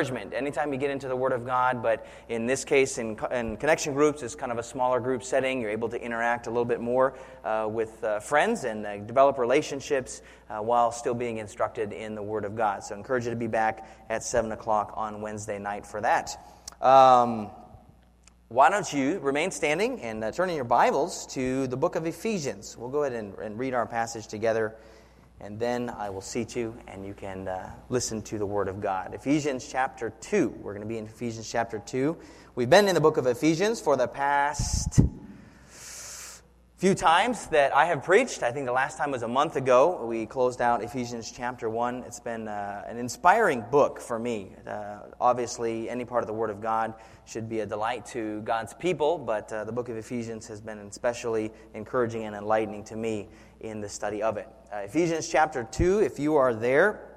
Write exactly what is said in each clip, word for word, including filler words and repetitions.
encouragement anytime you get into the Word of God, but in this case, in, in connection groups, it's kind of a smaller group setting. You're able to interact a little bit more uh, with uh, friends and uh, develop relationships uh, while still being instructed in the Word of God. So I encourage you to be back at seven o'clock on Wednesday night for that. Um, why don't you remain standing and uh, turn in your Bibles to the book of Ephesians. We'll go ahead and, and read our passage together. And then I will seat you, and you can uh, listen to the Word of God. Ephesians chapter two. We're going to be in Ephesians chapter two. We've been in the book of Ephesians for the past few times that I have preached. I think the last time was a month ago. We closed out Ephesians chapter one. It's been uh, an inspiring book for me. Uh, obviously, any part of the Word of God should be a delight to God's people, but uh, the book of Ephesians has been especially encouraging and enlightening to me in the study of it. Uh, Ephesians chapter two, if you are there,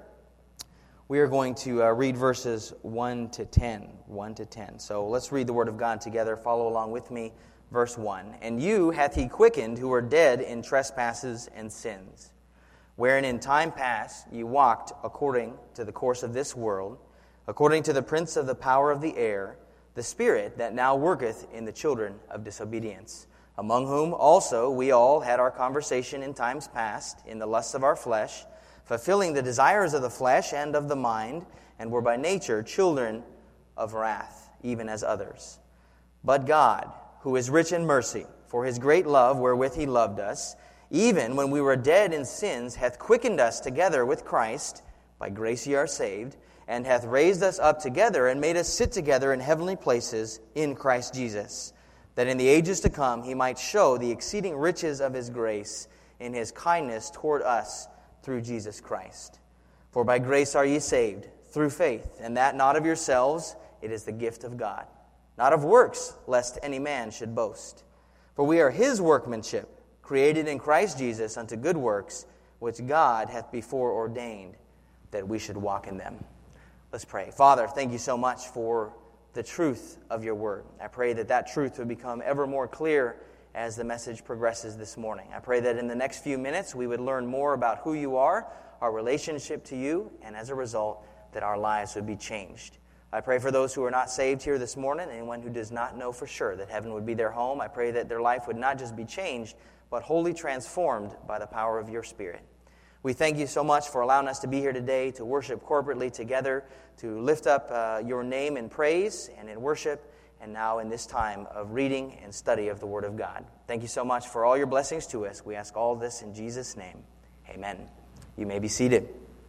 we are going to uh, read verses one to ten. one to ten. So let's read the Word of God together. Follow along with me. Verse one. And you hath he quickened who were dead in trespasses and sins, wherein in time past ye walked according to the course of this world, according to the prince of the power of the air, the spirit that now worketh in the children of disobedience, among whom also we all had our conversation in times past, in the lusts of our flesh, fulfilling the desires of the flesh and of the mind, and were by nature children of wrath, even as others. But God, who is rich in mercy, for his great love wherewith he loved us, even when we were dead in sins, hath quickened us together with Christ, by grace ye are saved, and hath raised us up together, and made us sit together in heavenly places in Christ Jesus, that in the ages to come he might show the exceeding riches of his grace in his kindness toward us through Jesus Christ. For by grace are ye saved, through faith, and that not of yourselves, it is the gift of God, not of works, lest any man should boast. For we are his workmanship, created in Christ Jesus unto good works, which God hath before ordained that we should walk in them. Let's pray. Father, thank you so much for the truth of your word. I pray that that truth would become ever more clear as the message progresses this morning. I pray that in the next few minutes we would learn more about who you are, our relationship to you, and as a result, that our lives would be changed. I pray for those who are not saved here this morning, anyone who does not know for sure that heaven would be their home. I pray that their life would not just be changed, but wholly transformed by the power of your Spirit. We thank you so much for allowing us to be here today to worship corporately together, to lift up uh, your name in praise and in worship, and now in this time of reading and study of the Word of God. Thank you so much for all your blessings to us. We ask all this in Jesus' name. Amen. You may be seated.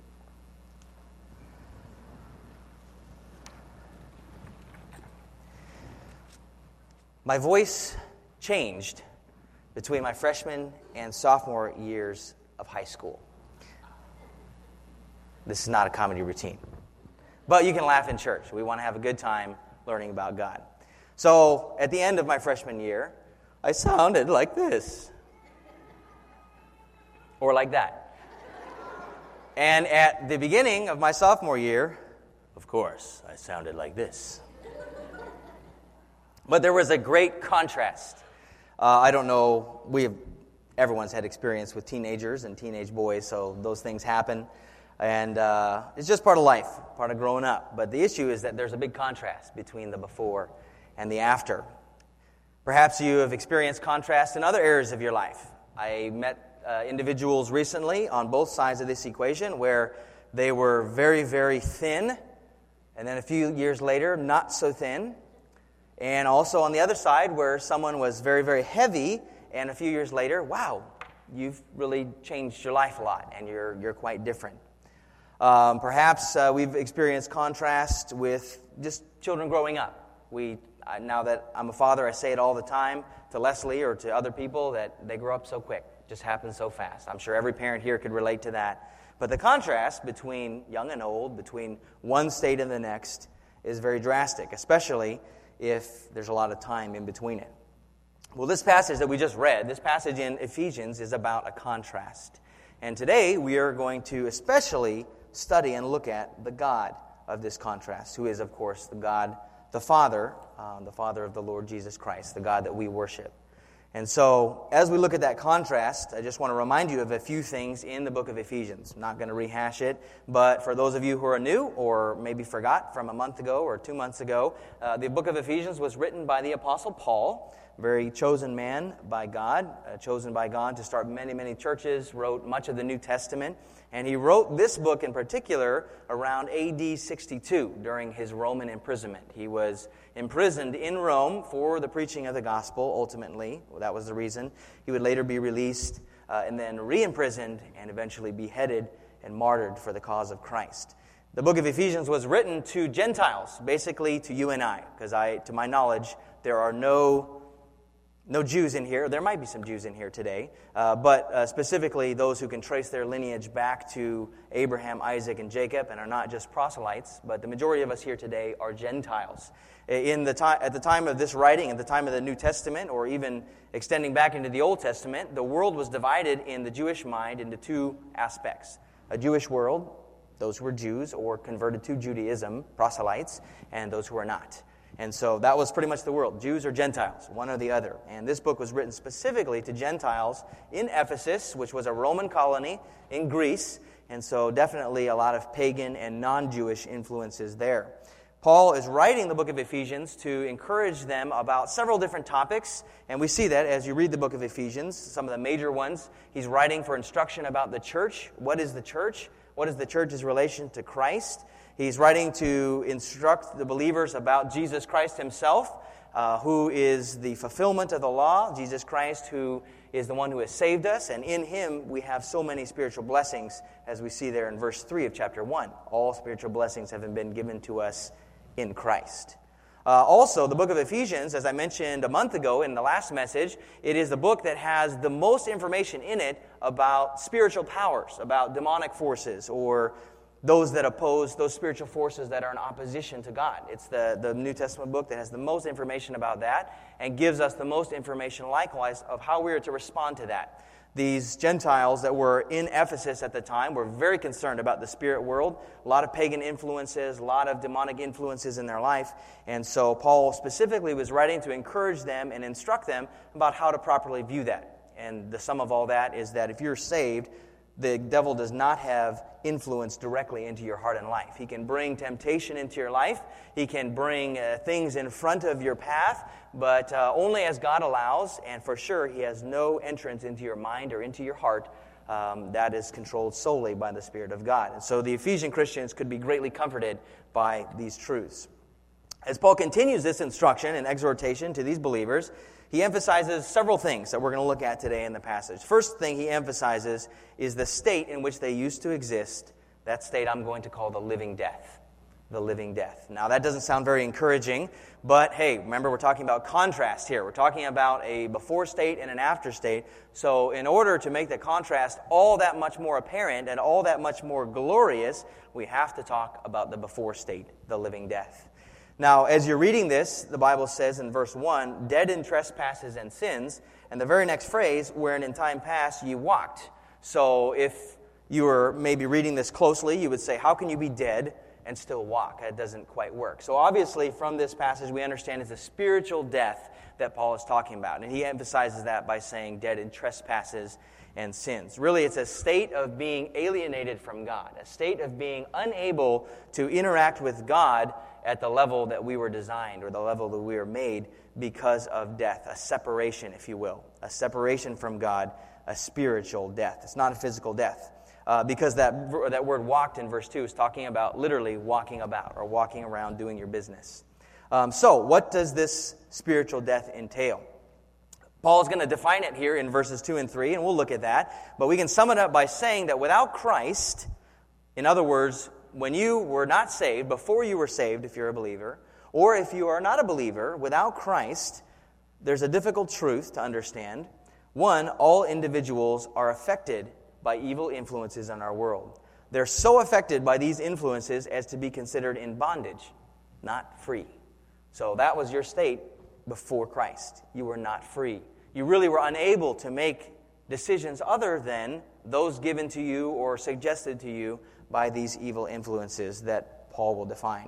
My voice changed between my freshman and sophomore years of high school. This is not a comedy routine. But you can laugh in church. We want to have a good time learning about God. So, at the end of my freshman year, I sounded like this. Or like that. And at the beginning of my sophomore year, of course, I sounded like this. But there was a great contrast. Uh, I don't know, we have, everyone's had experience with teenagers and teenage boys, so those things happen. And uh, it's just part of life, part of growing up. But the issue is that there's a big contrast between the before and the after. Perhaps you have experienced contrast in other areas of your life. I met uh, individuals recently on both sides of this equation where they were very, very thin, and then a few years later, not so thin. And also on the other side where someone was very, very heavy, and a few years later, wow, you've really changed your life a lot, and you're you're quite different. Um, perhaps uh, we've experienced contrast with just children growing up. We uh, now that I'm a father, I say it all the time to Leslie or to other people that they grow up so quick, it just happens so fast. I'm sure every parent here could relate to that. But the contrast between young and old, between one state and the next, is very drastic, especially if there's a lot of time in between it. Well, this passage that we just read, this passage in Ephesians, is about a contrast. And today we are going to especially study and look at the God of this contrast, who is, of course, the God, the Father, um, the Father of the Lord Jesus Christ, the God that we worship. And so, as we look at that contrast, I just want to remind you of a few things in the book of Ephesians. I'm not going to rehash it, but for those of you who are new or maybe forgot from a month ago or two months ago, uh, the book of Ephesians was written by the Apostle Paul, a very chosen man by God, uh, chosen by God to start many, many churches, wrote much of the New Testament. And he wrote this book in particular around A D sixty-two during his Roman imprisonment. He was imprisoned in Rome for the preaching of the gospel, ultimately. Well, that was the reason. He would later be released uh, and then re-imprisoned and eventually beheaded and martyred for the cause of Christ. The book of Ephesians was written to Gentiles, basically to you and I, because I, to my knowledge, there are no No Jews in here. There might be some Jews in here today, uh, but uh, specifically those who can trace their lineage back to Abraham, Isaac, and Jacob, and are not just proselytes. But the majority of us here today are Gentiles. In the time, at the time of this writing, at the time of the New Testament, or even extending back into the Old Testament, the world was divided in the Jewish mind into two aspects: a Jewish world, those who were Jews or converted to Judaism, proselytes, and those who are not. And so that was pretty much the world, Jews or Gentiles, one or the other. And this book was written specifically to Gentiles in Ephesus, which was a Roman colony in Greece. And so definitely a lot of pagan and non-Jewish influences there. Paul is writing the book of Ephesians to encourage them about several different topics. And we see that as you read the book of Ephesians, some of the major ones. He's writing for instruction about the church. What is the church? What is the church's relation to Christ? He's writing to instruct the believers about Jesus Christ himself, uh, who is the fulfillment of the law, Jesus Christ who is the one who has saved us, and in him we have so many spiritual blessings, as we see there in verse three of chapter one. All spiritual blessings have been given to us in Christ. Uh, also, the book of Ephesians, as I mentioned a month ago in the last message, it is the book that has the most information in it about spiritual powers, about demonic forces, or those that oppose, those spiritual forces that are in opposition to God. It's the, the New Testament book that has the most information about that and gives us the most information likewise of how we are to respond to that. These Gentiles that were in Ephesus at the time were very concerned about the spirit world, a lot of pagan influences, a lot of demonic influences in their life. And so Paul specifically was writing to encourage them and instruct them about how to properly view that. And the sum of all that is that if you're saved, the devil does not have influence directly into your heart and life. He can bring temptation into your life. He can bring uh, things in front of your path, but uh, only as God allows, and for sure he has no entrance into your mind or into your heart. Um, that is controlled solely by the Spirit of God. And so the Ephesian Christians could be greatly comforted by these truths. As Paul continues this instruction and exhortation to these believers, he emphasizes several things that we're going to look at today in the passage. First thing he emphasizes is the state in which they used to exist. That state I'm going to call the living death. The living death. Now, that doesn't sound very encouraging, but hey, remember we're talking about contrast here. We're talking about a before state and an after state. So in order to make the contrast all that much more apparent and all that much more glorious, we have to talk about the before state, the living death. Now, as you're reading this, the Bible says in verse one, dead in trespasses and sins, and the very next phrase, wherein in time past ye walked. So if you were maybe reading this closely, you would say, how can you be dead and still walk? That doesn't quite work. So obviously from this passage we understand it's a spiritual death that Paul is talking about. And he emphasizes that by saying dead in trespasses and sins. Really, it's a state of being alienated from God, a state of being unable to interact with God at the level that we were designed or the level that we were made because of death, a separation, if you will, a separation from God, a spiritual death. It's not a physical death. Uh, because that that word walked in verse two is talking about literally walking about or walking around doing your business. Um, so what does this spiritual death entail? Paul's going to define it here in verses two and three, and we'll look at that. But we can sum it up by saying that without Christ, in other words, when you were not saved, before you were saved, if you're a believer, or if you are not a believer, without Christ, there's a difficult truth to understand. One, all individuals are affected by evil influences in our world. They're so affected by these influences as to be considered in bondage, not free. So that was your state before Christ. You were not free. You really were unable to make decisions other than those given to you or suggested to you by these evil influences that Paul will define.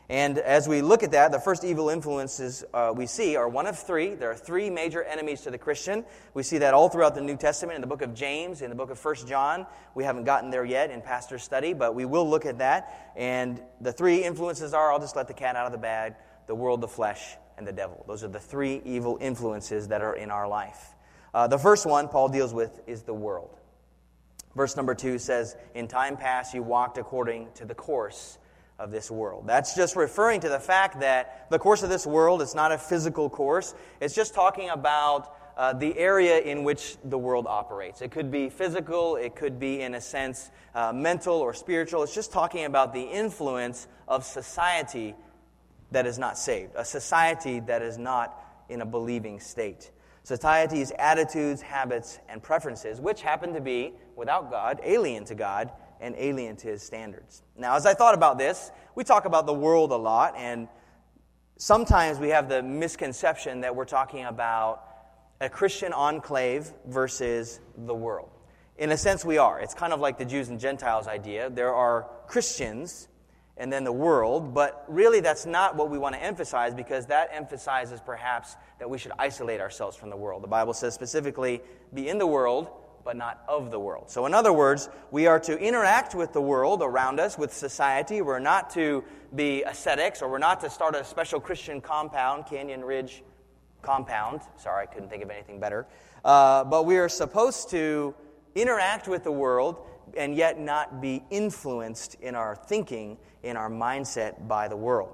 And as we look at that, the first evil influences uh, we see are one of three. There are three major enemies to the Christian. We see that all throughout the New Testament, in the book of James, in the book of First John. We haven't gotten there yet in pastor study, but we will look at that. And the three influences are, I'll just let the cat out of the bag, the world, the flesh, and the devil. Those are the three evil influences that are in our life. Uh, the first one Paul deals with is the world. Verse number two says, "In time past you walked according to the course of this world." That's just referring to the fact that the course of this world is not a physical course. It's just talking about uh, the area in which the world operates. It could be physical, it could be, in a sense, uh, mental or spiritual. It's just talking about the influence of society that is not saved, a society that is not in a believing state. Society's attitudes, habits, and preferences, which happen to be, without God, alien to God, and alien to His standards. Now, as I thought about this, we talk about the world a lot, and sometimes we have the misconception that we're talking about a Christian enclave versus the world. In a sense, we are. It's kind of like the Jews and Gentiles idea. There are Christians and then the world, but really that's not what we want to emphasize, because that emphasizes perhaps that we should isolate ourselves from the world. The Bible says specifically, be in the world, but not of the world. So in other words, we are to interact with the world around us, with society. We're not to be ascetics, or we're not to start a special Christian compound, Canyon Ridge compound. Sorry, I couldn't think of anything better. Uh, but we are supposed to interact with the world and yet not be influenced in our thinking, in our mindset by the world.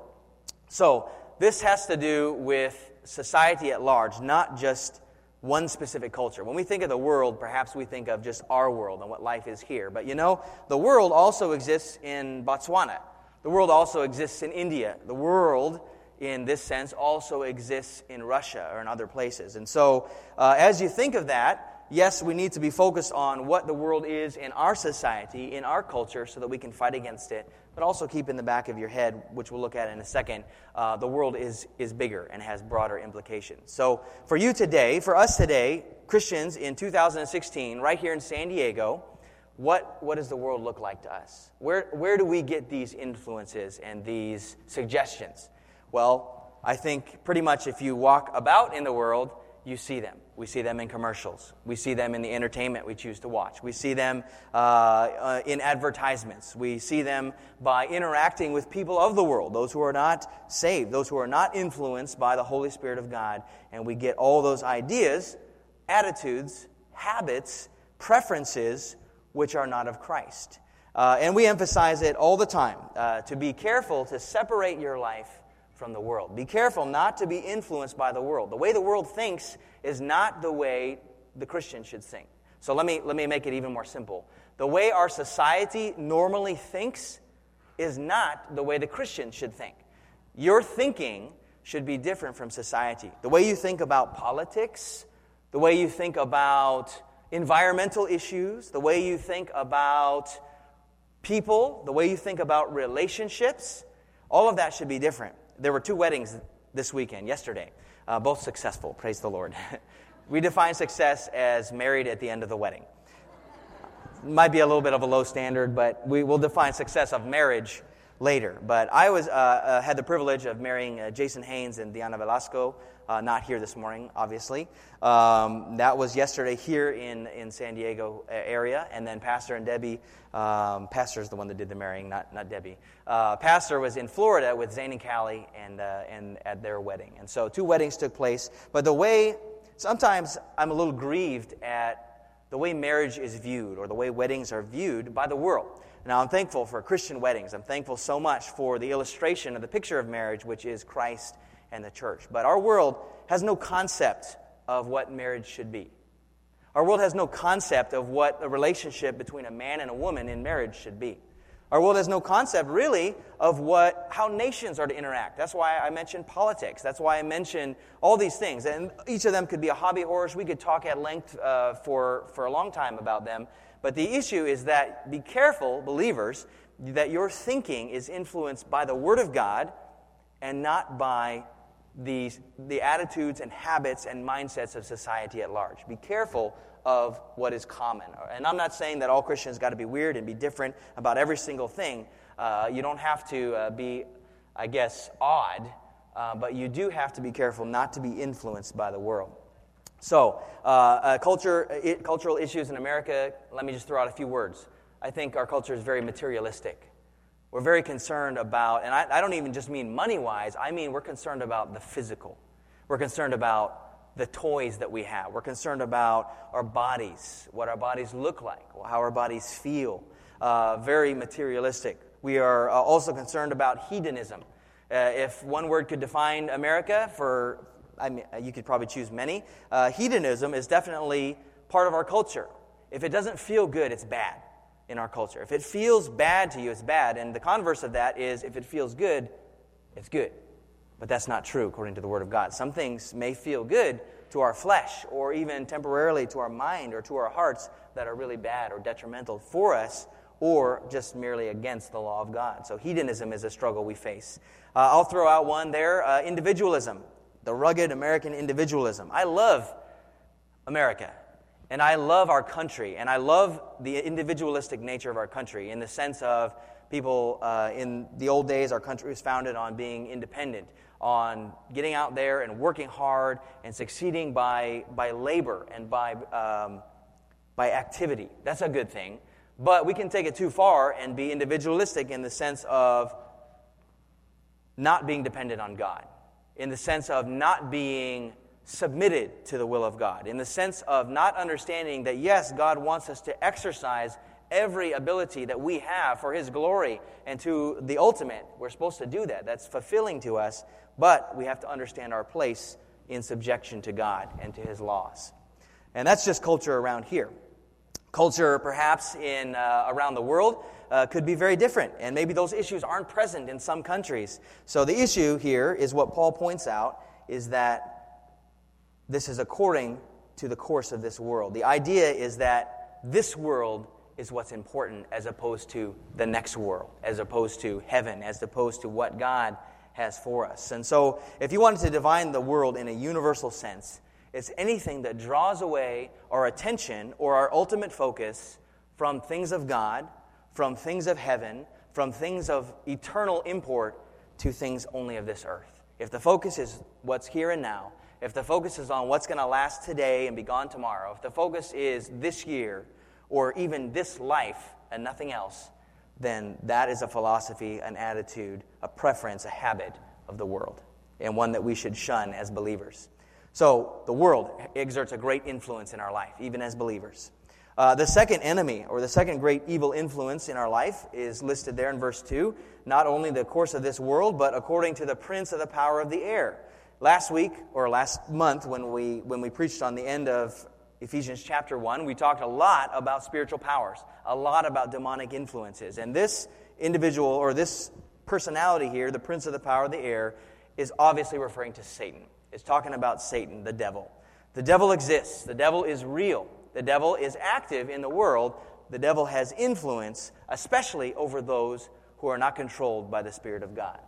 So this has to do with society at large, not just one specific culture. When we think of the world, perhaps we think of just our world and what life is here. But you know, the world also exists in Botswana. The world also exists in India. The world, in this sense, also exists in Russia or in other places. And so, uh, as you think of that, yes, we need to be focused on what the world is in our society, in our culture, so that we can fight against it. But also keep in the back of your head, which we'll look at in a second, uh, the world is, is bigger and has broader implications. So for you today, for us today, Christians in two thousand sixteen, right here in San Diego, what, what does the world look like to us? Where, where do we get these influences and these suggestions? Well, I think pretty much if you walk about in the world, you see them. We see them in commercials. We see them in the entertainment we choose to watch. We see them uh, uh, in advertisements. We see them by interacting with people of the world, those who are not saved, those who are not influenced by the Holy Spirit of God. And we get all those ideas, attitudes, habits, preferences, which are not of Christ. Uh, and we emphasize it all the time, uh, to be careful to separate your life from the world. Be careful not to be influenced by the world. The way the world thinks is not the way the Christian should think. So let me let me make it even more simple. The way our society normally thinks is not the way the Christian should think. Your thinking should be different from society. The way you think about politics, the way you think about environmental issues, the way you think about people, the way you think about relationships, all of that should be different. There were two weddings this weekend, yesterday, uh, both successful, praise the Lord. We define success as married at the end of the wedding. Might be a little bit of a low standard, but we will define success of marriage later. But I was uh, uh, had the privilege of marrying uh, Jason Haynes and Diana Velasco, uh, not here this morning, obviously. Um, that was yesterday here in, in San Diego area, and then Pastor and Debbie, um, Pastor's the one that did the marrying, not not Debbie. Uh, Pastor was in Florida with Zane and Callie and, uh, and at their wedding. And so two weddings took place, but the way, sometimes I'm a little grieved at the way marriage is viewed or the way weddings are viewed by the world. Now, I'm thankful for Christian weddings. I'm thankful so much for the illustration of the picture of marriage, which is Christ and the church. But our world has no concept of what marriage should be. Our world has no concept of what a relationship between a man and a woman in marriage should be. Our world has no concept, really, of what how nations are to interact. That's why I mentioned politics. That's why I mentioned all these things. And each of them could be a hobby horse. We could talk at length uh, for, for a long time about them. But the issue is that be careful, believers, that your thinking is influenced by the Word of God and not by the, the attitudes and habits and mindsets of society at large. Be careful of what is common. And I'm not saying that all Christians got to be weird and be different about every single thing. Uh, you don't have to uh, be I guess, odd, uh, but you do have to be careful not to be influenced by the world. So, uh, uh, culture, it, cultural issues in America, let me just throw out a few words. I think our culture is very materialistic. We're very concerned about, and I, I don't even just mean money-wise, I mean we're concerned about the physical. We're concerned about the toys that we have. We're concerned about our bodies, what our bodies look like, how our bodies feel. Uh, very materialistic. We are uh, also concerned about hedonism. Uh, if one word could define America for, I mean, you could probably choose many. Uh, hedonism is definitely part of our culture. If it doesn't feel good, it's bad in our culture. If it feels bad to you, it's bad. And the converse of that is if it feels good, it's good. But that's not true according to the Word of God. Some things may feel good to our flesh or even temporarily to our mind or to our hearts that are really bad or detrimental for us or just merely against the law of God. So hedonism is a struggle we face. Uh, I'll throw out one there, uh, individualism, the rugged American individualism. I love America. And I love our country, and I love the individualistic nature of our country in the sense of people, uh, in the old days, our country was founded on being independent, on getting out there and working hard and succeeding by by labor and by um, by activity. That's a good thing. But we can take it too far and be individualistic in the sense of not being dependent on God, in the sense of not being submitted to the will of God, in the sense of not understanding that, yes, God wants us to exercise every ability that we have for His glory and to the ultimate. We're supposed to do that. That's fulfilling to us, but we have to understand our place in subjection to God and to His laws. And that's just culture around here. Culture, perhaps, in uh, around the world uh, could be very different, and maybe those issues aren't present in some countries. So the issue here is what Paul points out, is that this is according to the course of this world. The idea is that this world is what's important as opposed to the next world, as opposed to heaven, as opposed to what God has for us. And so if you wanted to define the world in a universal sense, it's anything that draws away our attention or our ultimate focus from things of God, from things of heaven, from things of eternal import to things only of this earth. If the focus is what's here and now, if the focus is on what's going to last today and be gone tomorrow, if the focus is this year or even this life and nothing else, then that is a philosophy, an attitude, a preference, a habit of the world, and one that we should shun as believers. So the world exerts a great influence in our life, even as believers. Uh, the second enemy, or the second great evil influence in our life, is listed there in verse two. Not only the course of this world, but according to the prince of the power of the air. Last week, or last month, when we when we preached on the end of Ephesians chapter one, we talked a lot about spiritual powers, a lot about demonic influences. And this individual, or this personality here, the prince of the power of the air, is obviously referring to Satan. It's talking about Satan, the devil. The devil exists. The devil is real. The devil is active in the world. The devil has influence, especially over those who are not controlled by the Spirit of God.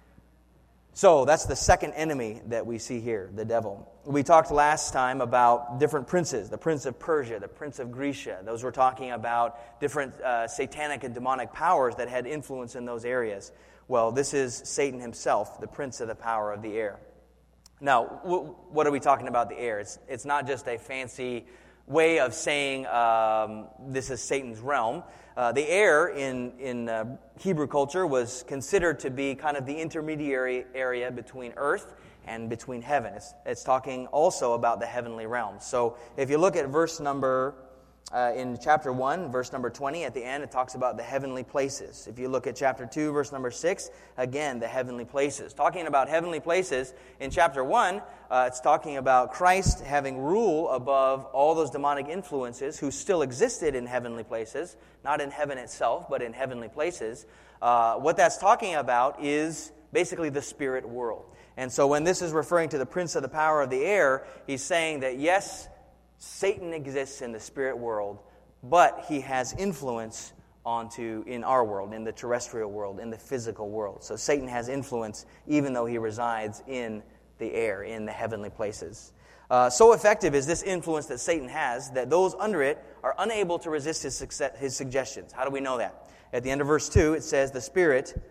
So that's the second enemy that we see here, the devil. We talked last time about different princes, the prince of Persia, the prince of Grecia. Those were talking about different uh, satanic and demonic powers that had influence in those areas. Well, this is Satan himself, the prince of the power of the air. Now, w- what are we talking about the air? It's, it's not just a fancy way of saying um, this is Satan's realm. Uh, the air in, in uh, Hebrew culture was considered to be kind of the intermediary area between earth and between heaven. It's, it's talking also about the heavenly realm. So if you look at verse number, uh, in chapter one, verse number twenty, at the end, it talks about the heavenly places. If you look at chapter two, verse number six, again, the heavenly places. Talking about heavenly places, in chapter one, uh, it's talking about Christ having rule above all those demonic influences who still existed in heavenly places, not in heaven itself, but in heavenly places. Uh, what that's talking about is basically the spirit world. And so when this is referring to the prince of the power of the air, he's saying that yes, Satan exists in the spirit world, but he has influence onto in our world, in the terrestrial world, in the physical world. So Satan has influence even though he resides in the air, in the heavenly places. Uh, so effective is this influence that Satan has that those under it are unable to resist his, success, his suggestions. How do we know that? At the end of verse two, it says, the Spirit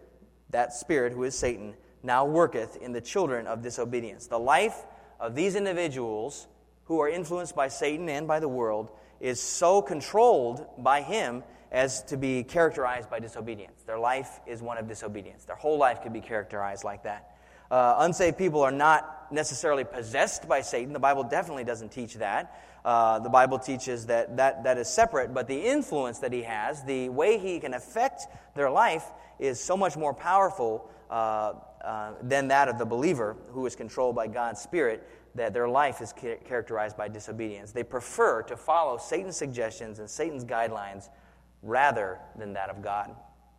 that spirit who is Satan, now worketh in the children of disobedience. The life of these individuals who are influenced by Satan and by the world is so controlled by him as to be characterized by disobedience. Their life is one of disobedience. Their whole life could be characterized like that. Uh, unsaved people are not necessarily possessed by Satan. The Bible definitely doesn't teach that. Uh, the Bible teaches that, that that is separate, but the influence that he has, the way he can affect their life, is so much more powerful uh, uh, than that of the believer who is controlled by God's Spirit, that their life is ca- characterized by disobedience. They prefer to follow Satan's suggestions and Satan's guidelines rather than that of God.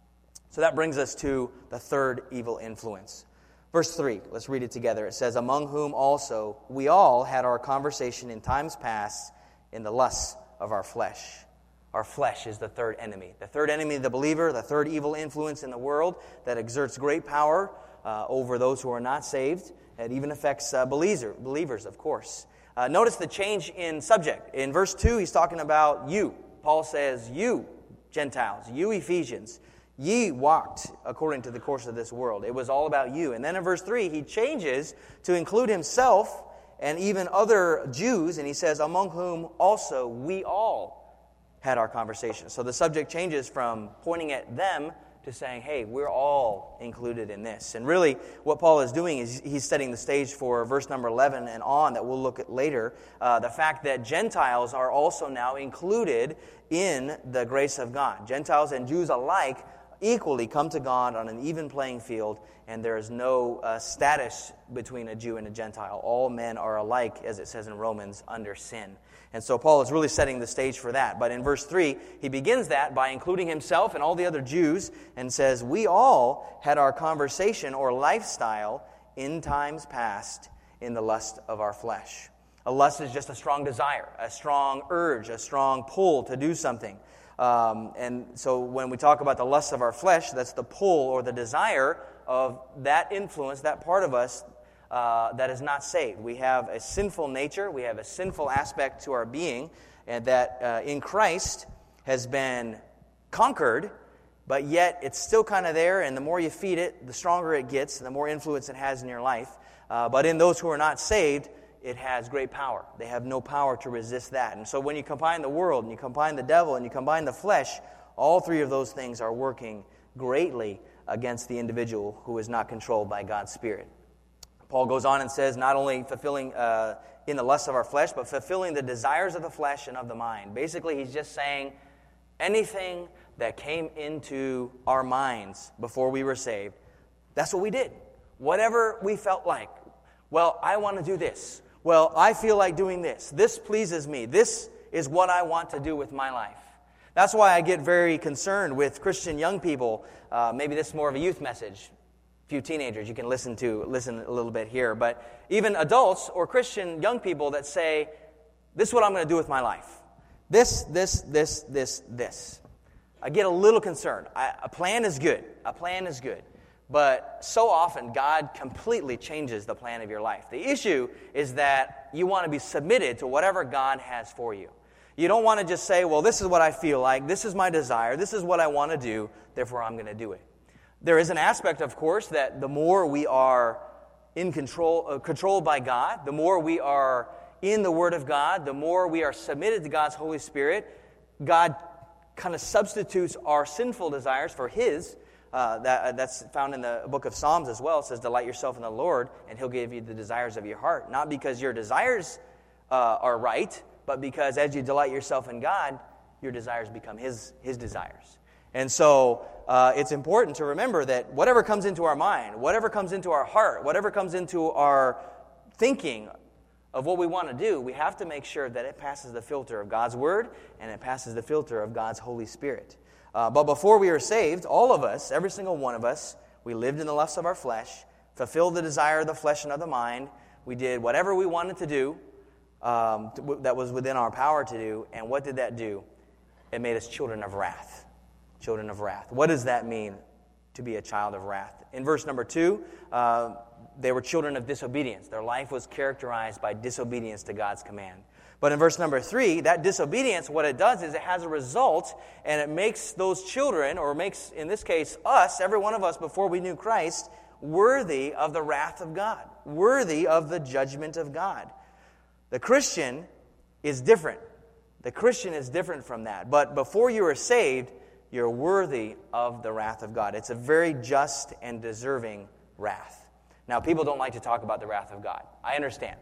So that brings us to the third evil influence. Verse three, let's read it together. It says, among whom also we all had our conversation in times past in the lusts of our flesh. Our flesh is the third enemy. The third enemy of the believer, the third evil influence in the world that exerts great power uh, over those who are not saved. It even affects uh, believer, believers, of course. Uh, notice the change in subject. In verse two, he's talking about you. Paul says, you, Gentiles, you, Ephesians, ye walked according to the course of this world. It was all about you. And then in verse three, he changes to include himself and even other Jews, and he says, among whom also we all had our conversation. So the subject changes from pointing at them to saying, hey, we're all included in this. And really, what Paul is doing is he's setting the stage for verse number eleven and on that we'll look at later. Uh, the fact that Gentiles are also now included in the grace of God. Gentiles and Jews alike equally come to God on an even playing field, and there is no uh, status between a Jew and a Gentile. All men are alike, as it says in Romans, under sin. And so Paul is really setting the stage for that. But in verse three, he begins that by including himself and all the other Jews and says, we all had our conversation or lifestyle in times past in the lust of our flesh. A lust is just a strong desire, a strong urge, a strong pull to do something. Um, and so when we talk about the lust of our flesh, that's the pull or the desire of that influence, that part of us uh, that is not saved. We have a sinful nature, we have a sinful aspect to our being, and that uh, in Christ has been conquered, but yet it's still kind of there, and the more you feed it, the stronger it gets, and the more influence it has in your life. Uh, but in those who are not saved, it has great power. They have no power to resist that. And so when you combine the world, and you combine the devil, and you combine the flesh, all three of those things are working greatly against the individual who is not controlled by God's Spirit. Paul goes on and says, not only fulfilling uh, in the lust of our flesh, but fulfilling the desires of the flesh and of the mind. Basically, he's just saying anything that came into our minds before we were saved, that's what we did. Whatever we felt like. Well, I want to do this. Well, I feel like doing this. This pleases me. This is what I want to do with my life. That's why I get very concerned with Christian young people. Uh, maybe this is more of a youth message. A few teenagers you can listen to, listen a little bit here. But even adults or Christian young people that say, this is what I'm going to do with my life. This, this, this, this, this. I get a little concerned. I, a plan is good. A plan is good. But so often, God completely changes the plan of your life. The issue is that you want to be submitted to whatever God has for you. You don't want to just say, well, this is what I feel like, this is my desire, this is what I want to do, therefore I'm going to do it. There is an aspect, of course, that the more we are in control, uh, controlled by God, the more we are in the Word of God, the more we are submitted to God's Holy Spirit, God kind of substitutes our sinful desires for His. Uh, that, uh, that's found in the book of Psalms as well. It says, delight yourself in the Lord, and He'll give you the desires of your heart. Not because your desires uh, are right, but because as you delight yourself in God, your desires become His, his desires. And so uh, it's important to remember that whatever comes into our mind, whatever comes into our heart, whatever comes into our thinking of what we want to do, we have to make sure that it passes the filter of God's Word and it passes the filter of God's Holy Spirit. Uh, but before we were saved, all of us, every single one of us, we lived in the lusts of our flesh, fulfilled the desire of the flesh and of the mind. We did whatever we wanted to do um, to, that was within our power to do. And what did that do? It made us children of wrath. Children of wrath. What does that mean, to be a child of wrath? In verse number two, uh, they were children of disobedience. Their life was characterized by disobedience to God's command. But in verse number three, that disobedience, what it does is it has a result, and it makes those children, or makes, in this case, us, every one of us before we knew Christ, worthy of the wrath of God, worthy of the judgment of God. The Christian is different. The Christian is different from that. But before you are saved, you're worthy of the wrath of God. It's a very just and deserving wrath. Now, people don't like to talk about the wrath of God. I understand.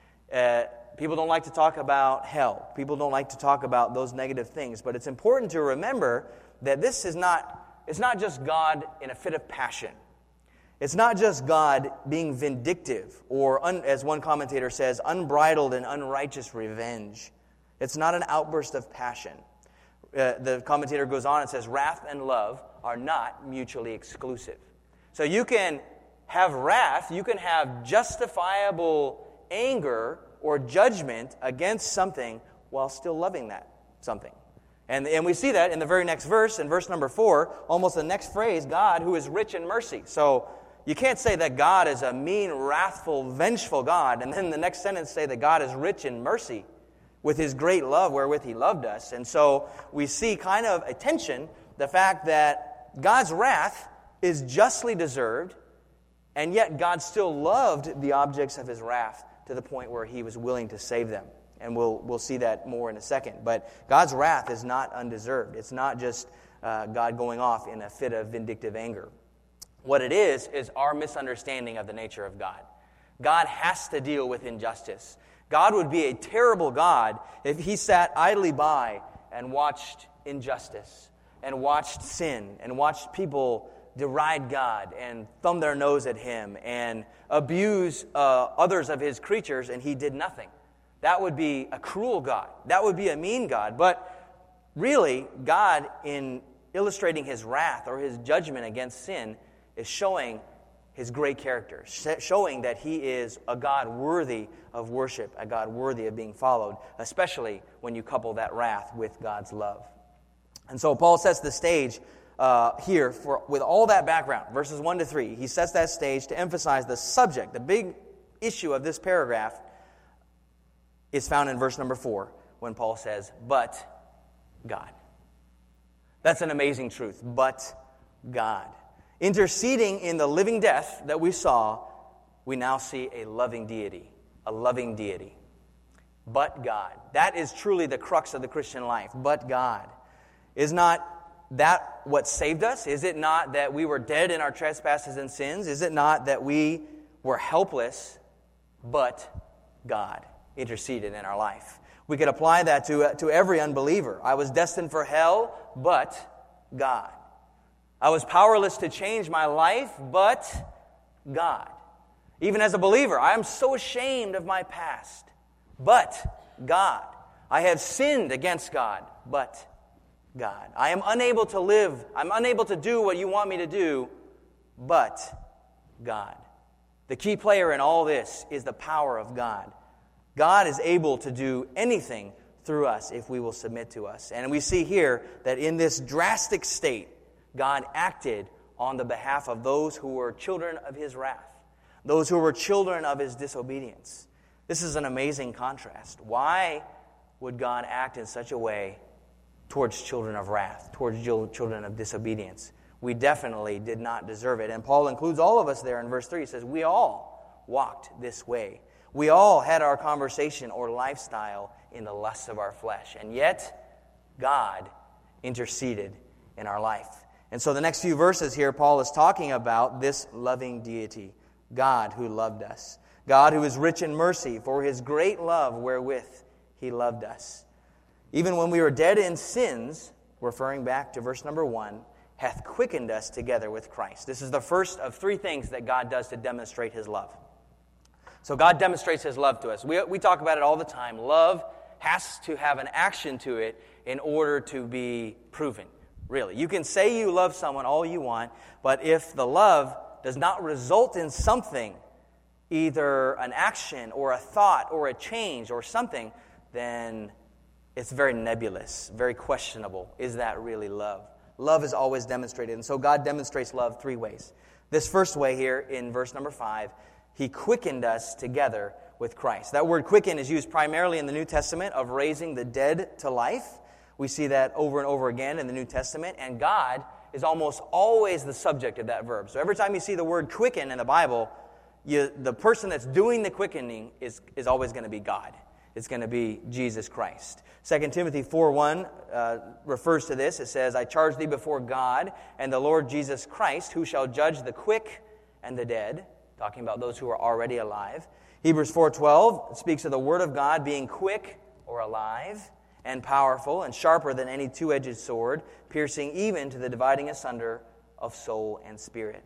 Uh, people don't like to talk about hell. People don't like to talk about those negative things. But it's important to remember that this is not, it's not just God in a fit of passion. It's not just God being vindictive or, un, as one commentator says, unbridled and unrighteous revenge. It's not an outburst of passion. Uh, the commentator goes on and says, wrath and love are not mutually exclusive. So you can have wrath, you can have justifiable anger or judgment against something while still loving that something. And, and we see that in the very next verse, in verse number four, almost the next phrase, God who is rich in mercy. So you can't say that God is a mean, wrathful, vengeful God, and then the next sentence say that God is rich in mercy with His great love wherewith He loved us. And so we see kind of a tension, the fact that God's wrath is justly deserved, and yet God still loved the objects of His wrath to the point where He was willing to save them. And we'll we'll see that more in a second. But God's wrath is not undeserved. It's not just uh, God going off in a fit of vindictive anger. What it is, is our misunderstanding of the nature of God. God has to deal with injustice. God would be a terrible God if He sat idly by and watched injustice and watched sin and watched people deride God and thumb their nose at Him and abuse uh, others of His creatures, and He did nothing. That would be a cruel God. That would be a mean God. But really, God, in illustrating His wrath or His judgment against sin, is showing His great character, showing that He is a God worthy of worship, a God worthy of being followed, especially when you couple that wrath with God's love. And so Paul sets the stage uh, here for with all that background, verses one to three. He sets that stage to emphasize the subject. The big issue of this paragraph is found in verse number four, when Paul says, but God. That's an amazing truth, but God. Interceding in the living death that we saw, we now see a loving deity, a loving deity. But God. That is truly the crux of the Christian life. But God. Is not that what saved us? Is it not that we were dead in our trespasses and sins? Is it not that we were helpless, but God interceded in our life? We could apply that to, to every unbeliever. I was destined for hell, but God. I was powerless to change my life, but God. Even as a believer, I am so ashamed of my past, but God. I have sinned against God, but God. I am unable to live, I'm unable to do what you want me to do, but God. The key player in all this is the power of God. God is able to do anything through us if we will submit to us. And we see here that in this drastic state, God acted on the behalf of those who were children of His wrath, those who were children of His disobedience. This is an amazing contrast. Why would God act in such a way towards children of wrath, towards children of disobedience? We definitely did not deserve it. And Paul includes all of us there in verse three. He says, we all walked this way. We all had our conversation or lifestyle in the lusts of our flesh. And yet, God interceded in our life. And so the next few verses here, Paul is talking about this loving deity, God who loved us. God who is rich in mercy for His great love wherewith He loved us. Even when we were dead in sins, referring back to verse number one, hath quickened us together with Christ. This is the first of three things that God does to demonstrate His love. So God demonstrates His love to us. We, we talk about it all the time. Love has to have an action to it in order to be proven. Really. You can say you love someone all you want, but if the love does not result in something, either an action or a thought or a change or something, then it's very nebulous, very questionable. Is that really love? Love is always demonstrated. And so God demonstrates love three ways. This first way here in verse number five, he quickened us together with Christ. That word quicken is used primarily in the New Testament of raising the dead to life. We see that over and over again in the New Testament, and God is almost always the subject of that verb. So every time you see the word quicken in the Bible, you, the person that's doing the quickening is, is always going to be God. It's going to be Jesus Christ. Second Timothy four one uh, refers to this. It says, I charge thee before God and the Lord Jesus Christ, who shall judge the quick and the dead, talking about those who are already alive. Hebrews four twelve speaks of the Word of God being quick or alive and powerful and sharper than any two-edged sword, piercing even to the dividing asunder of soul and spirit.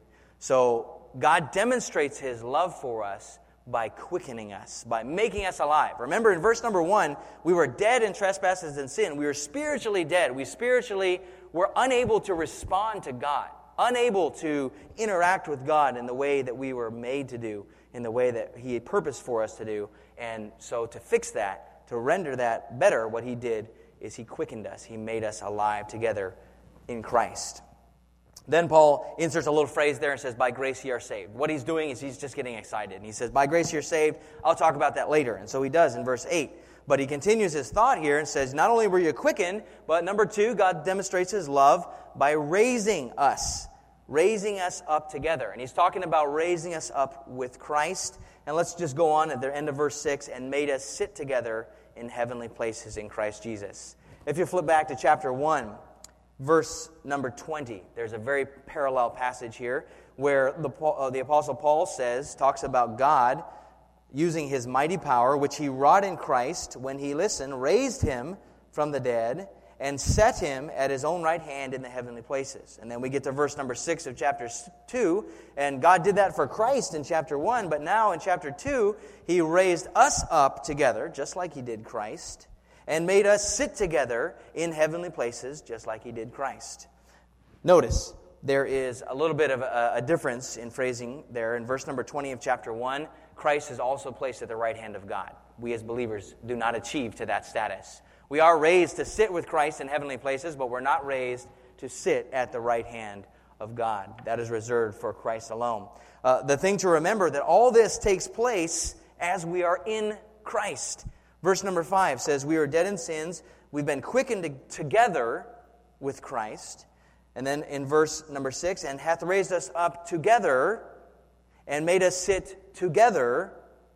So God demonstrates His love for us by quickening us, by making us alive. Remember in verse number one, we were dead in trespasses and sin. We were spiritually dead. We spiritually were unable to respond to God, unable to interact with God in the way that we were made to do, in the way that He had purposed for us to do. And so to fix that, to render that better, what He did is He quickened us. He made us alive together in Christ. Then Paul inserts a little phrase there and says, by grace ye are saved. What he's doing is he's just getting excited. And he says, by grace you're saved. I'll talk about that later. And so he does in verse eight. But he continues his thought here and says, not only were you quickened, but number two, God demonstrates His love by raising us, raising us up together. And he's talking about raising us up with Christ. And let's just go on at the end of verse six, and made us sit together in heavenly places in Christ Jesus. If you flip back to chapter one, verse number twenty, there's a very parallel passage here where the, uh, the Apostle Paul says, talks about God using His mighty power, which He wrought in Christ when He, listen, raised Him from the dead and set Him at His own right hand in the heavenly places. And then we get to verse number six of chapter two, and God did that for Christ in chapter one, but now in chapter two, He raised us up together, just like He did Christ, and made us sit together in heavenly places, just like He did Christ. Notice, there is a little bit of a, a difference in phrasing there. In verse number twenty of chapter one, Christ is also placed at the right hand of God. We as believers do not achieve to that status. We are raised to sit with Christ in heavenly places, but we're not raised to sit at the right hand of God. That is reserved for Christ alone. Uh, the thing to remember that all this takes place as we are in Christ. Verse number five says, we are dead in sins. We've been quickened to- together with Christ. And then in verse number six, and hath raised us up together and made us sit together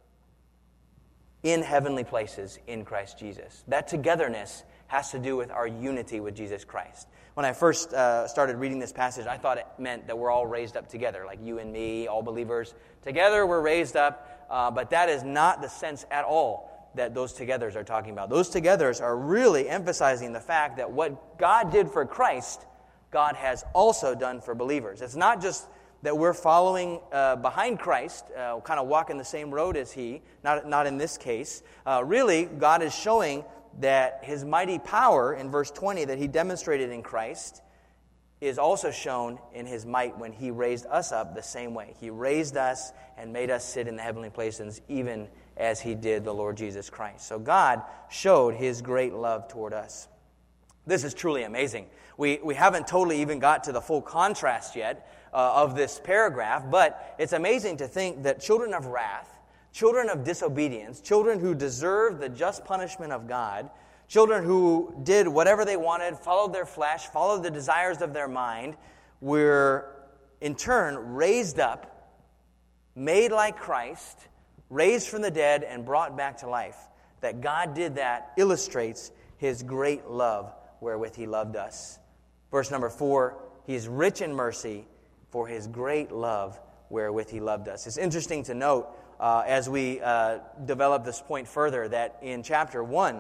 in heavenly places in Christ Jesus. That togetherness has to do with our unity with Jesus Christ. When I first uh, started reading this passage, I thought it meant that we're all raised up together, like you and me, all believers. Together we're raised up, uh, but that is not the sense at all that those togethers are talking about. Those togethers are really emphasizing the fact that what God did for Christ, God has also done for believers. It's not just that we're following uh, behind Christ, uh, kind of walking the same road as He, not, not in this case. Uh, really, God is showing that His mighty power in verse twenty that He demonstrated in Christ is also shown in His might when He raised us up the same way. He raised us and made us sit in the heavenly places even as He did the Lord Jesus Christ. So God showed His great love toward us. This is truly amazing. We, we haven't totally even got to the full contrast yet uh, of this paragraph, but it's amazing to think that children of wrath, children of disobedience, children who deserve the just punishment of God, children who did whatever they wanted, followed their flesh, followed the desires of their mind, were in turn raised up, made like Christ, raised from the dead, and brought back to life. That God did that illustrates His great love wherewith He loved us. Verse number four, He is rich in mercy for His great love wherewith He loved us. It's interesting to note uh, as we uh, develop this point further that in chapter one,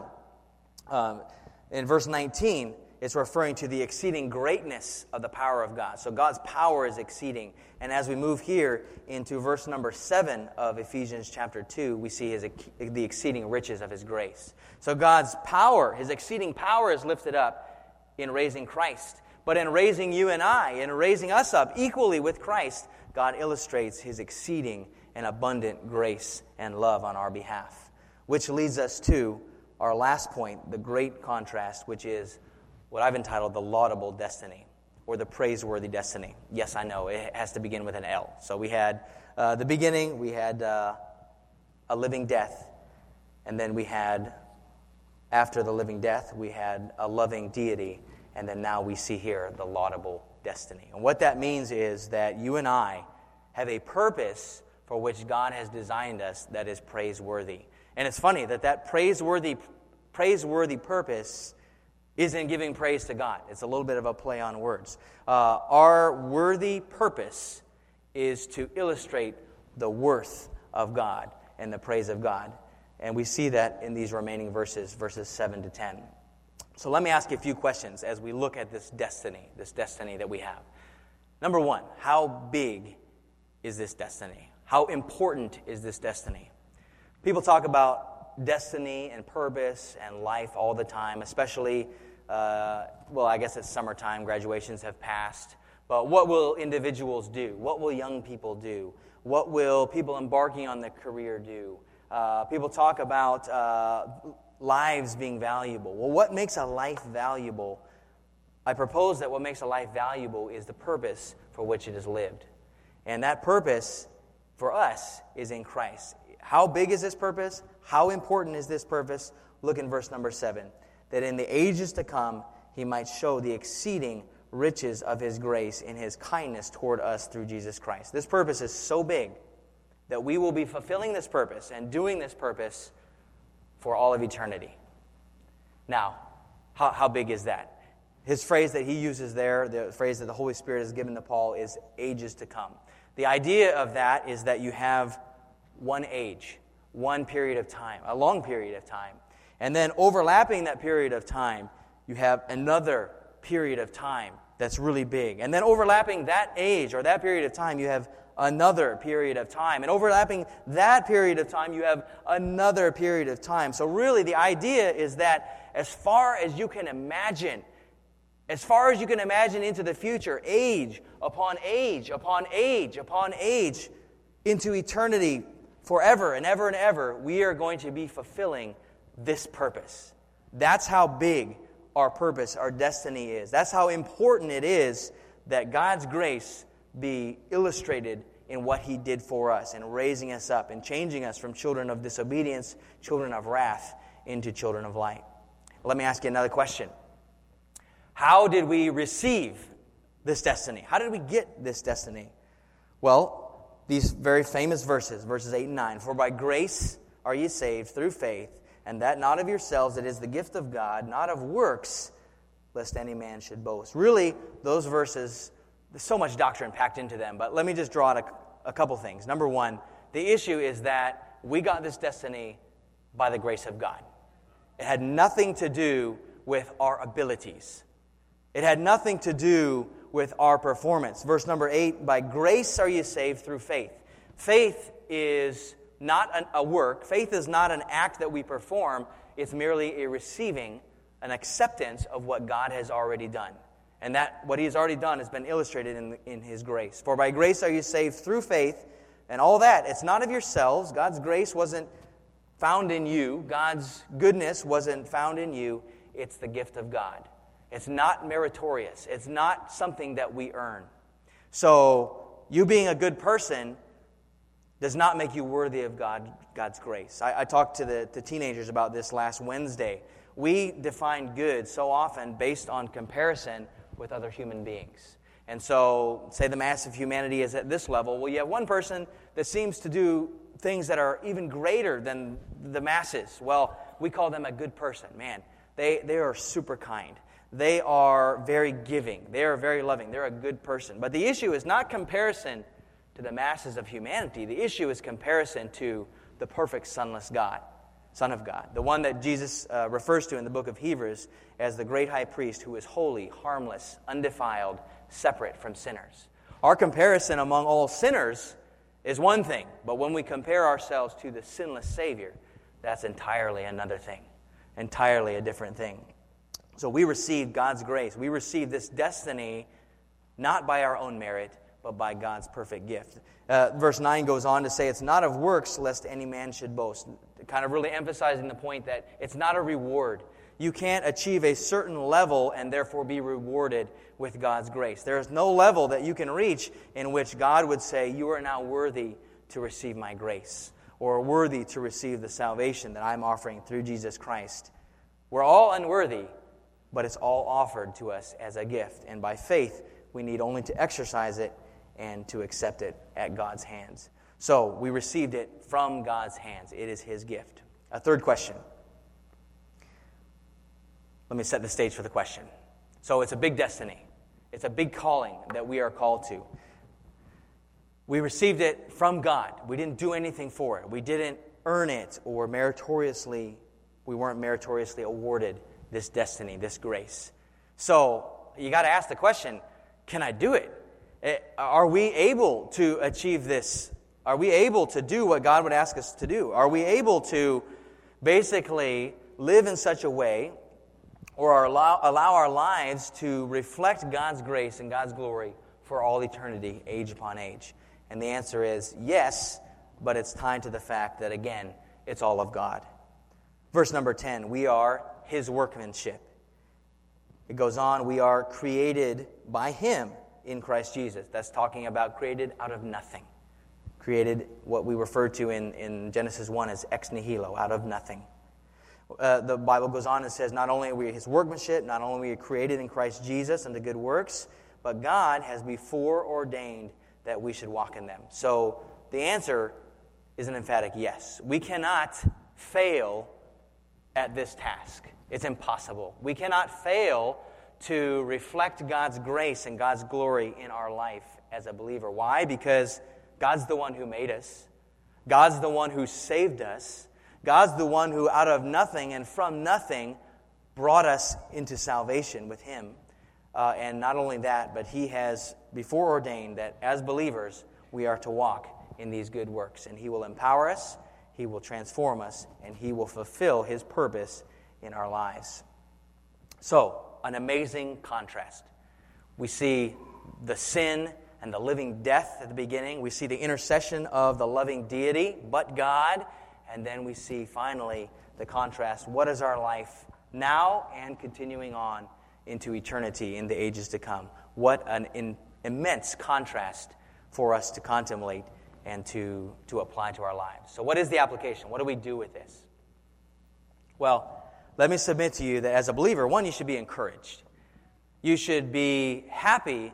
um, in verse nineteen, it's referring to the exceeding greatness of the power of God. So God's power is exceeding. And as we move here into verse number seven of Ephesians chapter two, we see his, the exceeding riches of His grace. So God's power, His exceeding power is lifted up in raising Christ. But in raising you and I, in raising us up equally with Christ, God illustrates His exceeding and abundant grace and love on our behalf. Which leads us to our last point, the great contrast, which is what I've entitled the laudable destiny. or the praiseworthy destiny? Yes, I know, it has to begin with an L. So we had uh, the beginning, we had uh, a living death, and then we had, after the living death, we had a loving deity, and then now we see here the laudable destiny. And what that means is that you and I have a purpose for which God has designed us that is praiseworthy. And it's funny that that praiseworthy, praiseworthy purpose is in giving praise to God. It's a little bit of a play on words. Uh, our worthy purpose is to illustrate the worth of God and the praise of God. And we see that in these remaining verses, verses seven to ten. So let me ask you a few questions as we look at this destiny, this destiny that we have. Number one, how big is this destiny? How important is this destiny? People talk about destiny and purpose and life all the time, especially, uh, well, I guess it's summertime, graduations have passed. But what will individuals do? What will young people do? What will people embarking on the career do? Uh, people talk about uh, lives being valuable. Well, what makes a life valuable? I propose that what makes a life valuable is the purpose for which it is lived. And that purpose for us is in Christ. How big is this purpose? How important is this purpose? Look in verse number seven. That in the ages to come, he might show the exceeding riches of his grace in his kindness toward us through Jesus Christ. This purpose is so big that we will be fulfilling this purpose and doing this purpose for all of eternity. Now, how, how big is that? His phrase that he uses there, the phrase that the Holy Spirit has given to Paul, is ages to come. The idea of that is that you have one age, one period of time, a long period of time. And then overlapping that period of time, you have another period of time that's really big. And then overlapping that age or that period of time, you have another period of time. And overlapping that period of time, you have another period of time. So really the idea is that as far as you can imagine, as far as you can imagine into the future, age upon age upon age upon age, into eternity, forever and ever and ever, we are going to be fulfilling this purpose. That's how big our purpose, our destiny is. That's how important it is that God's grace be illustrated in what he did for us and raising us up and changing us from children of disobedience, children of wrath, into children of light. Let me ask you another question. How did we receive this destiny? How did we get this destiny? Well, these very famous verses, verses eight and nine. For by grace are ye saved through faith, and that not of yourselves, it is the gift of God, not of works, lest any man should boast. Really, those verses, there's so much doctrine packed into them, but let me just draw out a, a couple things. Number one, the issue is that we got this destiny by the grace of God. It had nothing to do with our abilities. It had nothing to do with our performance. Verse number eight, by grace are you saved through faith. Faith is not an, a work. Faith is not an act that we perform. It's merely a receiving, an acceptance of what God has already done. And that what he has already done has been illustrated in, in his grace. For by grace are you saved through faith, and all that. It's not of yourselves. God's grace wasn't found in you. God's goodness wasn't found in you. It's the gift of God. It's not meritorious. It's not something that we earn. So, you being a good person does not make you worthy of God, God's grace. I, I talked to the to teenagers about this last Wednesday. We define good so often based on comparison with other human beings. And so, say the mass of humanity is at this level. Well, you have one person that seems to do things that are even greater than the masses. Well, we call them a good person. Man, they, they are super kind. They are very giving. They are very loving. They're a good person. But the issue is not comparison to the masses of humanity. The issue is comparison to the perfect sonless God, Son of God, the one that Jesus uh, refers to in the book of Hebrews as the great high priest who is holy, harmless, undefiled, separate from sinners. Our comparison among all sinners is one thing, but when we compare ourselves to the sinless Savior, that's entirely another thing, entirely a different thing. So we receive God's grace. We receive this destiny not by our own merit, but by God's perfect gift. Uh, verse nine goes on to say, it's not of works, lest any man should boast. Kind of really emphasizing the point that it's not a reward. You can't achieve a certain level and therefore be rewarded with God's grace. There is no level that you can reach in which God would say, you are now worthy to receive my grace, or worthy to receive the salvation that I'm offering through Jesus Christ. We're all unworthy, but it's all offered to us as a gift. And by faith, we need only to exercise it and to accept it at God's hands. So we received it from God's hands. It is His gift. A third question. Let me set the stage for the question. So it's a big destiny. It's a big calling that we are called to. We received it from God. We didn't do anything for it. We didn't earn it or meritoriously, we weren't meritoriously awarded this destiny, this grace. So you got to ask the question, can I do it? Are we able to achieve this? Are we able to do what God would ask us to do? Are we able to basically live in such a way or allow, allow our lives to reflect God's grace and God's glory for all eternity, age upon age? And the answer is yes, but it's tied to the fact that, again, it's all of God. Verse number ten, we are His workmanship. It goes on, we are created by Him in Christ Jesus. That's talking about created out of nothing. Created what we refer to in, in Genesis one as ex nihilo, out of nothing. Uh, the Bible goes on and says, not only are we His workmanship, not only are we created in Christ Jesus unto good works, but God has before ordained that we should walk in them. So the answer is an emphatic yes. We cannot fail at this task. It's impossible. We cannot fail to reflect God's grace and God's glory in our life as a believer. Why? Because God's the one who made us. God's the one who saved us. God's the one who out of nothing and from nothing brought us into salvation with Him. Uh, and not only that, but He has before ordained that as believers, we are to walk in these good works. And He will empower us, He will transform us, and He will fulfill His purpose in our lives. So, an amazing contrast. We see the sin and the living death at the beginning. We see the intercession of the loving deity, but God. And then we see, finally, the contrast. What is our life now and continuing on into eternity in the ages to come? What an in, immense contrast for us to contemplate and to, to apply to our lives. So what is the application? What do we do with this? Well, let me submit to you that as a believer, one, you should be encouraged. You should be happy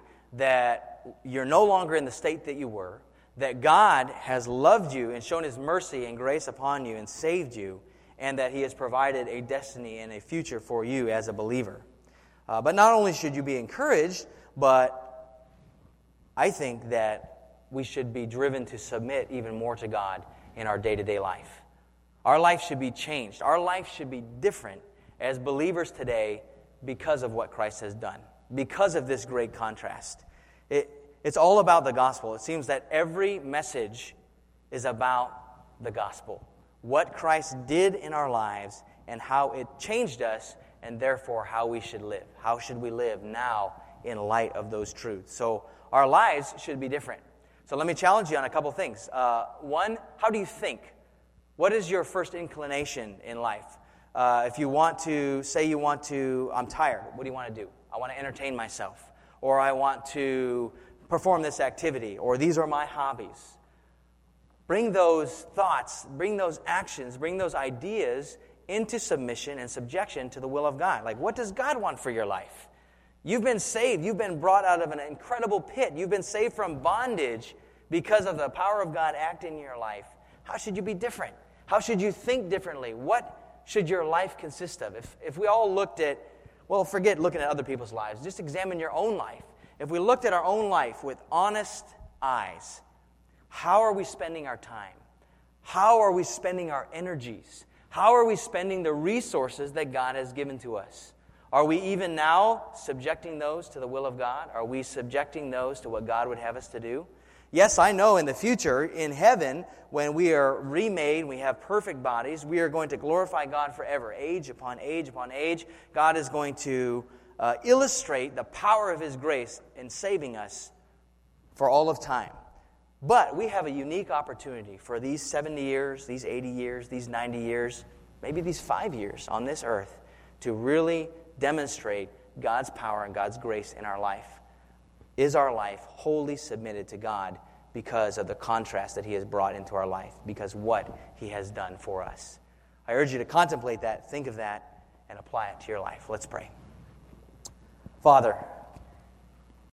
that you're no longer in the state that you were, that God has loved you and shown His mercy and grace upon you and saved you, and that He has provided a destiny and a future for you as a believer. Uh, but not only should you be encouraged, but I think that we should be driven to submit even more to God in our day-to-day life. Our life should be changed. Our life should be different as believers today because of what Christ has done, because of this great contrast. It, it's all about the gospel. It seems that every message is about the gospel, what Christ did in our lives and how it changed us, and therefore how we should live. How should we live now in light of those truths? So our lives should be different. So let me challenge you on a couple things. Uh, one, how do you think? What is your first inclination in life? Uh, if you want to, say you want to, I'm tired, what do you want to do? I want to entertain myself. Or I want to perform this activity. Or these are my hobbies. Bring those thoughts, bring those actions, bring those ideas into submission and subjection to the will of God. Like, what does God want for your life? You've been saved. You've been brought out of an incredible pit. You've been saved from bondage because of the power of God acting in your life. How should you be different? How should you think differently? What should your life consist of? If, if we all looked at, well, forget looking at other people's lives. Just examine your own life. If we looked at our own life with honest eyes, how are we spending our time? How are we spending our energies? How are we spending the resources that God has given to us? Are we even now subjecting those to the will of God? Are we subjecting those to what God would have us to do? Yes, I know in the future, in heaven, when we are remade, we have perfect bodies, we are going to glorify God forever, age upon age upon age. God is going to uh, illustrate the power of His grace in saving us for all of time. But we have a unique opportunity for these seventy years, these eighty years, these ninety years, maybe these five years on this earth, to really demonstrate God's power and God's grace in our life? Is our life wholly submitted to God because of the contrast that He has brought into our life, because what He has done for us? I urge you to contemplate that, think of that, and apply it to your life. Let's pray. Father,